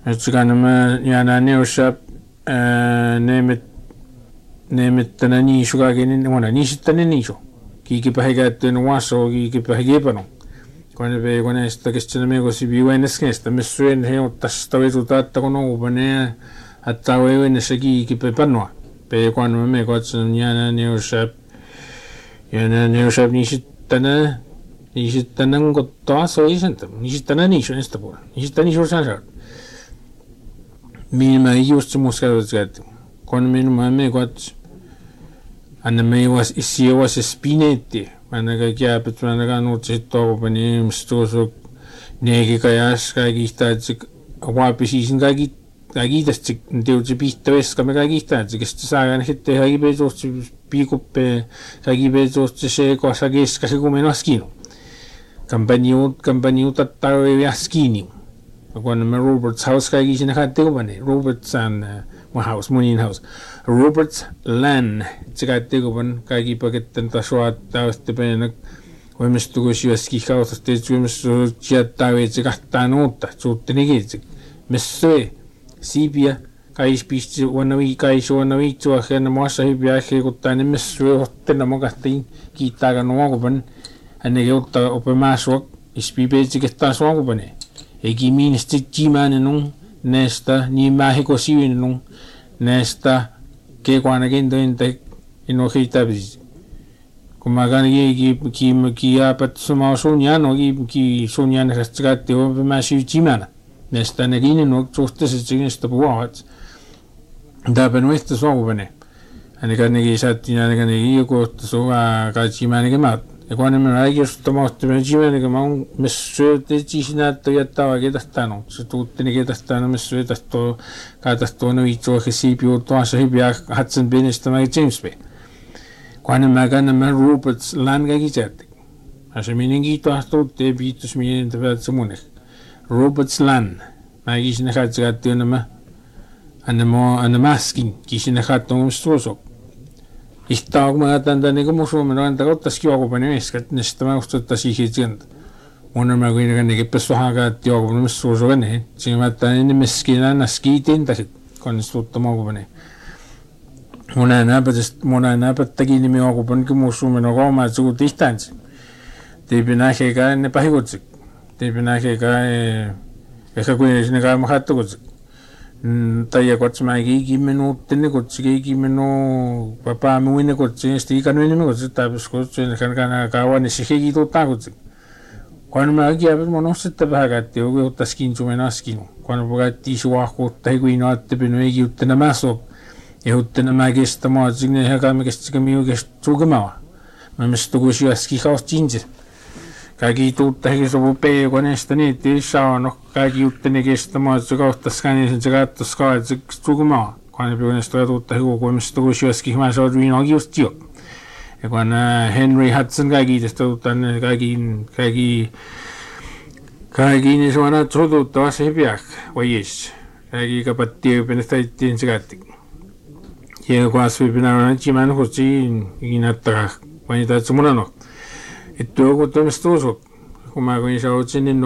Etsikana yana neusap nemettana niisukagin mona niisittane niisu. Kiikipähikäyttöön uaso kiikipähikipano. Kone pe koneesta kestänä mekosi viuenneskestä messuen heutasta vetutatta kun uupane että uennessa kiikipe panoa. Pe kone me kotsan yana neusap niisittänä ngottaa soisenta. Niisittänä niisu nästa puolella. Niisittänä niisu sansaat. Minä just se muskaudut kun minä me kots anna me was isi was spinetti mana kaikki mana kanut sitten pani mstuso negi kajas kaikki statsik vaapisisin kaikki tästä teutsi pihtävässä me kaikki statsik sitten saagan hette kaikki peitosti piikuppe kaikki peitosti se kosa keskase kun me naskinu kampaniut tattaui yaskini kun me Robert's house kaikki sinne katteuvani Robert's house munin house Robert's land tsikatteguvan kaikki paketten tasoattausta pena voimistukus juoski kautta teetsuimus jättävät tsikattaan uutta suuttenikin messue siipia kaispisti wannavi tuohena maassa hyviä kuttaan messue hottena mokahtiin kiittääkä nuokuvan hänen jotta opemaasua ispipeitsikettaan suokupane eikä miinesti jimäänenun näistä niin mähikosiinenun näistä keekuanakin tointe inohitavis kun mä ki apat sama sunjan ki sunjan rastgatti on mä syytimänä näistä nekin no suhteessa näistä puhuvat täpän vasta suovene ainakaan nekin saattiin ainakaan nekin joku suva kaitsimäänikin mä ja kun me aikaisemmin me jimänikin mä on messuutte jisinat jättävä ketastano se tuuttini ketastano messuutte to katastono itse hesipiu tuossa hyviä hatsen pienistä mä James Bay kun mä kannan Robert's land kaikki jätti ase minenkin tuostuutte viitus minen tävät semmoinen Robert's land mä kisin hatsätti on mä anna maskin kisin hatton suosok Ihtaa kun mä tämän niin kuin musuumin on antaa ottaisikin joukupani mieskat, niin sitten mä ustuttaisiin siihen. Mun on mä kuitenkaan nekin pessu hakaa, että joukupani suosuu niin. Siinä mä tämän ennen meskin aina skiitin täsit, kun niistä tuottamaan joukupani. Mun aina näpättäkin nimi joukupani, kun musuumin on koomaa, että suut ihtäänsi. Teipin näkeekään ennen pahikutsik. Teipin näkeekään ehkä kuin sinne kai mä kattokutsik. Tai kotsa mä kiiki minuuttini kotsi kiiki minu papa muine kotsi sti kanu ni kotsi tapis kotsi kan kawan si kiiki tuta kotsi kun mä kiäpä monossetta vähäkätti joku ottaskin sumenaskin kun pogatti suahku tai kuin atte pinu ei juttena maso ja juttena mä kestämään sinne häkä mä kestäkä miu kestukemaa mä mistu kusi aski haustinje kaikki tuuttakin sopu peekoneesta niin ettei saa no kaikki jutteni kestämään että se kohtaskaan se kattoskaan että se sukumaa kun ne peekoneesta ja tuuttakin kuukuimista kun syöskin mä saa viinoakin just jo ja kun Henry Hudson kaikki tästä tuuttaan kaikki niin suona sotuuttavassa hyviä vai jes kaikki kapattiin ypänä taittiin se kattiin ja kun asvipinä on jimään hutsiin näyttää vai niitä että se munano että joku tämmöistä usut kun mä kun sautsin niin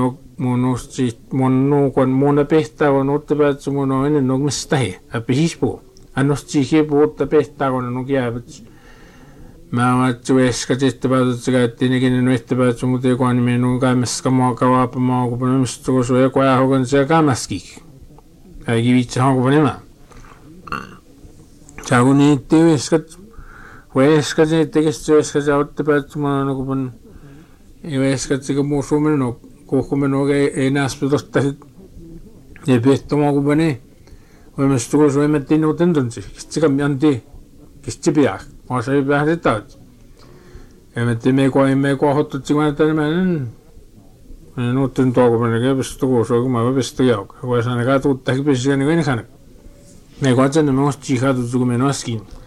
kun mun pehtää on ottapäät se mun on ennen mistä he appisipuu annosti siihen puutta pehtää kun on jäävät mä oon veskat ettepäät että se käyttiin ikinä ettepäät se mutta joku anime on käymässä kaapaamaan kun on mistä kun se on joku ajahokan se käymäskin kaikki vitsi hankuva nimää se kun niitti veskat että kestä veskat se ottapäät se mun on kun ei veskat se kun muu suomen on kuhkumen ei näspä tosta ei pehtomaa kun pani voimista kun suomettiin uuten tunsi kesti kammianti kesti piak mä sai vähän taut ja me kohottu tsikmaan tänne mä uuten tuoku meni kepestä kun kun mä pestä jauk kun saan ka tuuttakin pesiä niin kuin me kohtaan me osti jihadu kun me noskin